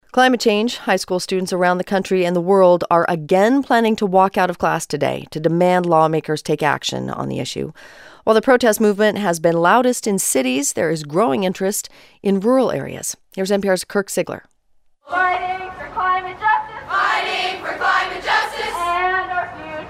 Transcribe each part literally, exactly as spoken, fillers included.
Climate change. High school students around the country and the world are again planning to walk out of class today to demand lawmakers take action on the issue. While the protest movement has been loudest in cities, there is growing interest in rural areas. Here's N P R's Kirk Siegler. Fighting for climate justice. Fighting for climate justice. And our futures.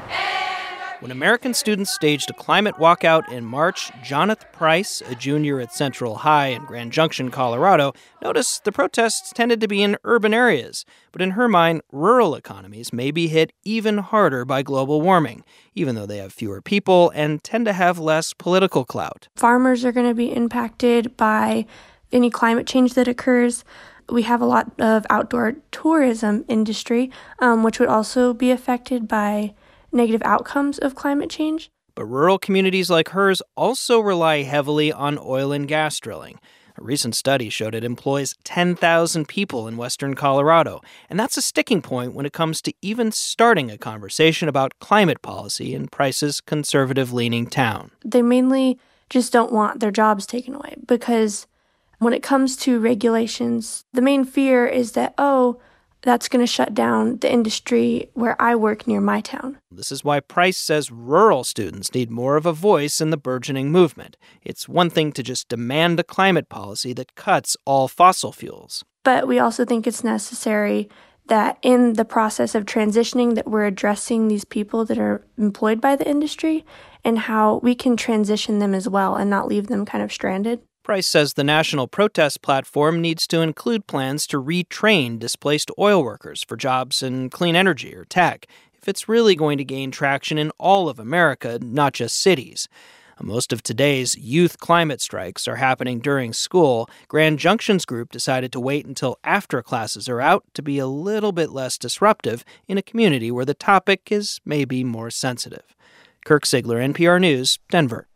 When American students staged a climate walkout in March, Jonathan Price, a junior at Central High in Grand Junction, Colorado, noticed the protests tended to be in urban areas. But in her mind, rural economies may be hit even harder by global warming, even though they have fewer people and tend to have less political clout. Farmers are going to be impacted by any climate change that occurs. We have a lot of outdoor tourism industry, um, which would also be affected by negative outcomes of climate change. But rural communities like hers also rely heavily on oil and gas drilling. A recent study showed it employs ten thousand people in western Colorado, and that's a sticking point when it comes to even starting a conversation about climate policy in Price's conservative-leaning town. They mainly just don't want their jobs taken away because when it comes to regulations, the main fear is that, oh, that's going to shut down the industry where I work near my town. This is why Price says rural students need more of a voice in the burgeoning movement. It's one thing to just demand a climate policy that cuts all fossil fuels. But we also think it's necessary that in the process of transitioning that we're addressing these people that are employed by the industry and how we can transition them as well and not leave them kind of stranded. Price says the national protest platform needs to include plans to retrain displaced oil workers for jobs in clean energy or tech, if it's really going to gain traction in all of America, not just cities. Most of today's youth climate strikes are happening during school. Grand Junction's group decided to wait until after classes are out to be a little bit less disruptive in a community where the topic is maybe more sensitive. Kirk Siegler, N P R News, Denver.